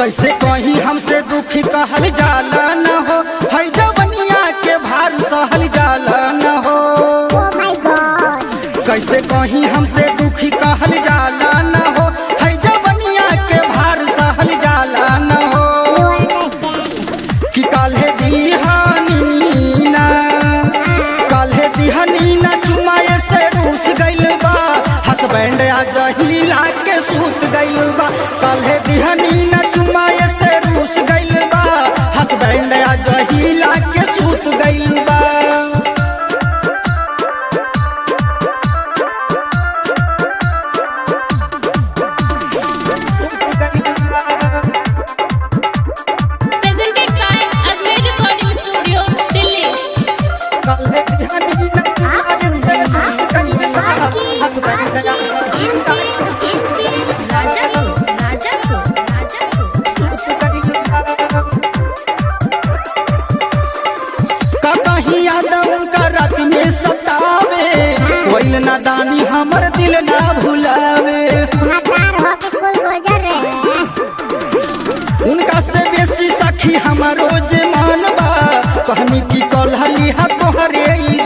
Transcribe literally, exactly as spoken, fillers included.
कैसे कहीं हमसे दुखी कहल जाला न हो, है जवनिया के भार सहल जाला न हो। कैसे कहीं हमसे दुखी कहल जाला न हो, है जवनिया के भार सहल जाला न हो। कि काल्हे दिहानी ना काल्हे दिहानी ना चुमाए से रूस गइल बा, हसबैंड आ जहिला के सूत गइल बा। काल्हे दिहानी ना चुमाए से रूस गइल बा, हसबैंड आ जहिला के सूत गइल बा। Presented by Azmer Recording Studio, Delhi. काल्हे दिहानी ना चुमाए से रूस गइल बा, हसबैंड आ जहिला के सूत गइल बा। का कहीं याद उनका रात में सतावे, कोई नादानी हमर दिल ना भुलावे। उनका से बेसी सखी हमारो जे मानबा, कहनी की कलहली हा तोहरे